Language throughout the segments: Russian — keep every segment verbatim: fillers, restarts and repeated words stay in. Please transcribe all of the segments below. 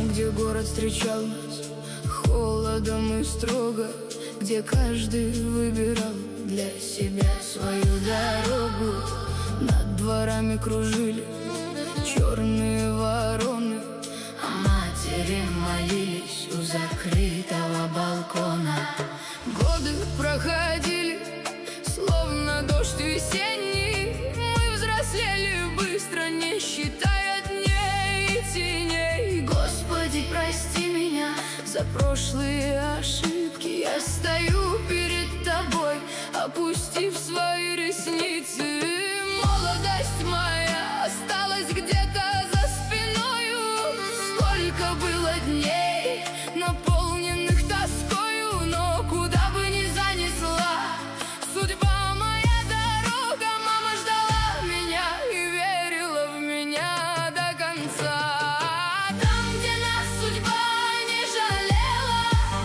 где город встречал нас холодом и строго, где каждый выбирал для себя свою дорогу. Над дворами кружили черные вороны, а матери молились у закрытого балкона. Годы проходили, словно дождь весенний. Мы взрослели быстро, не считая дней и теней. Господи, прости меня за прошлые ошибки. Я стою перед тобой, опустив свои ресницы. Молодость моя осталась где-то за спиною. Сколько было дней, наполненных тоскою, но куда бы ни занесла судьба моя дорога, мама ждала меня и верила в меня до конца. Там, где нас судьба не жалела,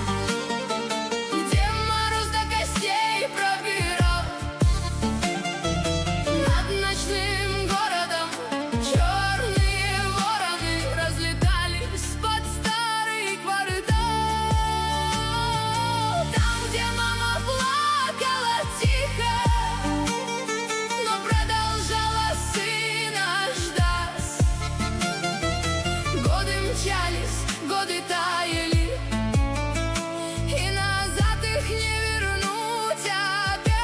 где мороз до костей пробирал, над ночным городом черные вороны разлетались под старый квартал. Там, где мама плакала тихо, но продолжала сына ждать. Годы мчались, годы таяли, и назад их не вернуть опять.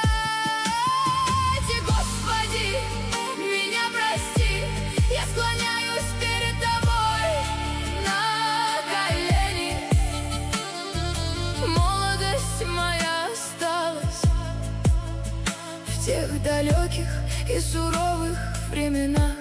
И, Господи, меня прости, я склоняюсь перед тобой на колени. Молодость моя осталась в тех далеких и суровых временах.